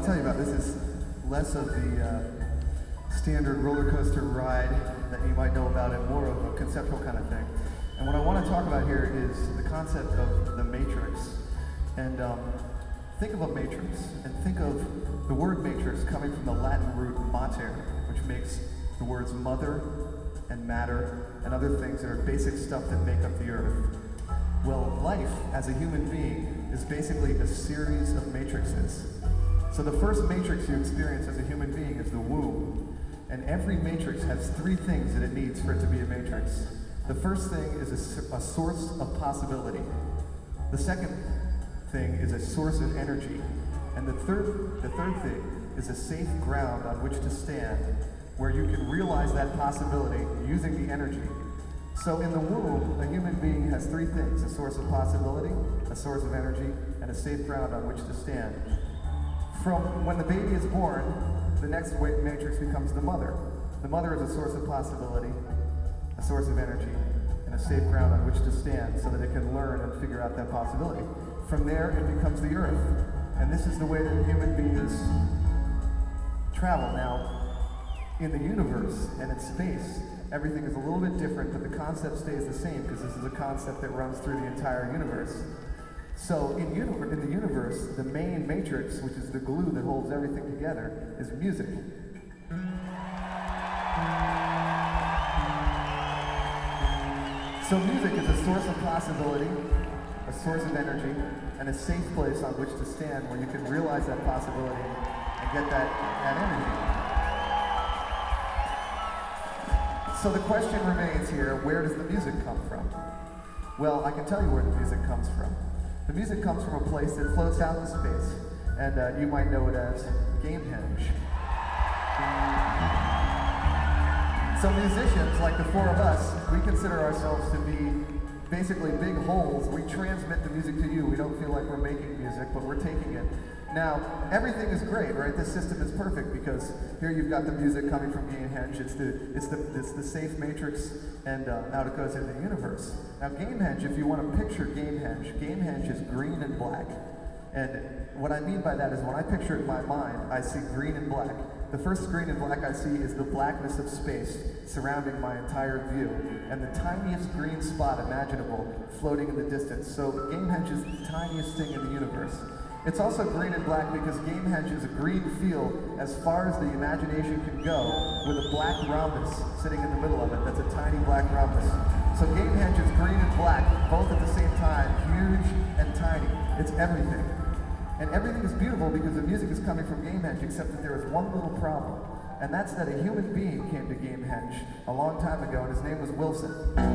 tell you about this is less of the standard roller coaster ride that you might know about and more of a conceptual kind of thing. And what I want to talk about here is the concept of the matrix. And think of a matrix, and think of the word matrix coming from the Latin root mater, which makes the words mother and matter and other things that are basic stuff that make up the earth. Well, life as a human being is basically a series of matrices. So the first matrix you experience as a human being is the womb. And every matrix has three things that it needs for it to be a matrix. The first thing is a source of possibility. The second thing is a source of energy. And the third thing is a safe ground on which to stand, where you can realize that possibility using the energy. So in the womb, a human being has three things: a source of possibility, a source of energy, and a safe ground on which to stand. From when the baby is born, the next matrix becomes the mother. The mother is a source of possibility, a source of energy, and a safe ground on which to stand so that it can learn and figure out that possibility. From there, it becomes the earth. And this is the way that human beings travel. Now, in the universe and in space, everything is a little bit different, but the concept stays the same because this is a concept that runs through the entire universe. So in the universe, the main matrix, which is the glue that holds everything together, is music. So music is a source of possibility, a source of energy, and a safe place on which to stand where you can realize that possibility and get that energy. So the question remains here, where does the music come from? Well, I can tell you where the music comes from. The music comes from a place that floats out in space, and you might know it as Gamehenge. So musicians, like the four of us, we consider ourselves to be basically big holes. We transmit the music to you. We don't feel like we're making music, but we're taking it. Now, everything is great, right? This system is perfect because here you've got the music coming from Gamehenge. It's the safe matrix, and out it goes into the universe. Now, Gamehenge, if you want to picture Gamehenge is green and black. And what I mean by that is when I picture it in my mind, I see green and black. The first green and black I see is the blackness of space surrounding my entire view, and the tiniest green spot imaginable floating in the distance. So Gamehenge is the tiniest thing in the universe. It's also green and black because Gamehenge is a green field as far as the imagination can go, with a black rhombus sitting in the middle of it. That's a tiny black rhombus. So Gamehenge is green and black, both at the same time, huge and tiny. It's everything. And everything is beautiful because the music is coming from Gamehenge, except that there is one little problem. And that's that a human being came to Gamehenge a long time ago, and his name was Wilson.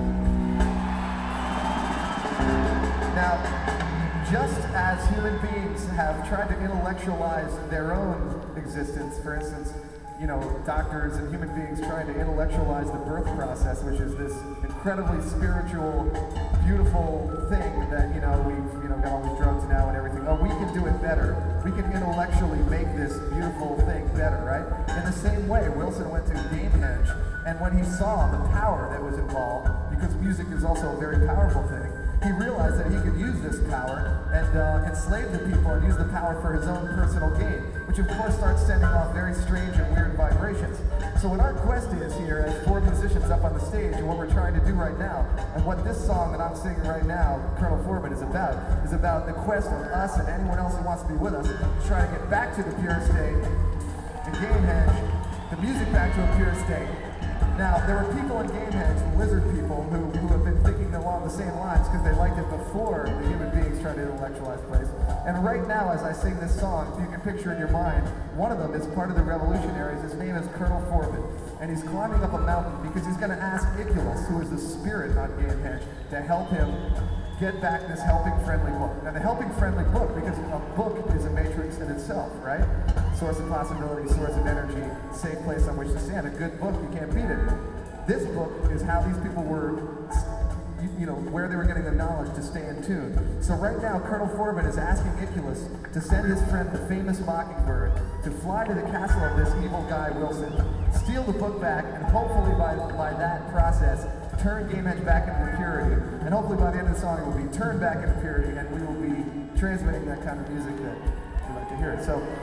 Now, just as human beings have tried to intellectualize their own existence, for instance, doctors and human beings trying to intellectualize the birth process, which is this incredibly spiritual, beautiful thing that, we've, got all these drugs now and everything. Oh, we can do it better. We can intellectually make this beautiful thing better, right? In the same way, Wilson went to Gamehenge, and when he saw the power that was involved, because music is also a very powerful thing, he realized that he could use this power and enslave the people and use the power for his own personal gain, which of course starts sending off very strange and weird vibrations. So what our quest is here as four musicians up on the stage, and what we're trying to do right now, and what this song that I'm singing right now, Colonel Foreman, is about the quest of us and anyone else who wants to be with us to try to get back to the pure state and Gamehenge, the music back to a pure state. Now, there were people in Gamehenge, lizard people, who have been thinking along the same lines because they liked it before the human beings tried to intellectualize place. And right now, as I sing this song, if you can picture in your mind, one of them is part of the revolutionaries. His name is Colonel Foreman. And he's climbing up a mountain because he's going to ask Iculus, who is the spirit on Gamehenge, to help him get back this helping friendly book. Now, the helping friendly book, because a book is a matrix in itself, right? Source of possibility, source of energy, safe place on which to stand. A good book, you can't beat it. This book is how these people were, where they were getting the knowledge to stay in tune. So right now, Colonel Foreman is asking Iculus to send his friend, the famous Mockingbird, to fly to the castle of this evil guy, Wilson, steal the book back, and hopefully by that process, turn Gamehenge back into purity. And hopefully by the end of the song, it will be turned back into purity, and we will be transmitting that kind of music that you like to hear. So